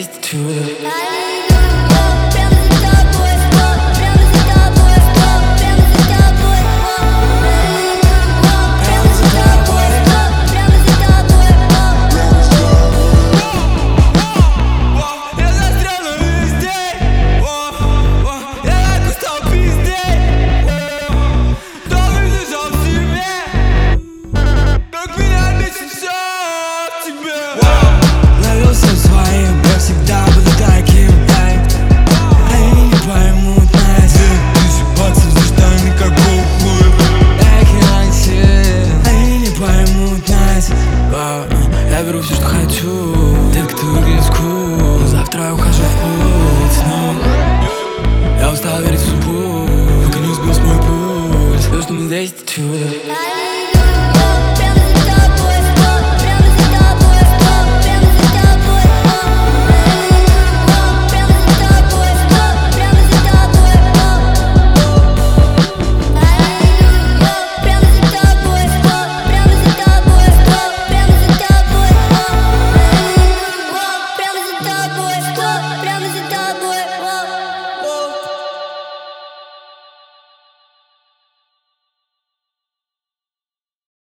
чудо. Ловился в своем, я всегда буду таким, они не поймут нас. Тысячи за штаны, как бухлы. Они не поймут нас. Я беру все, что хочу, только ты риску. Завтра я ухожу в путь, но я устал верить в судьбу, пока не сбился мой путь. Все, что мы здесь, это чудо.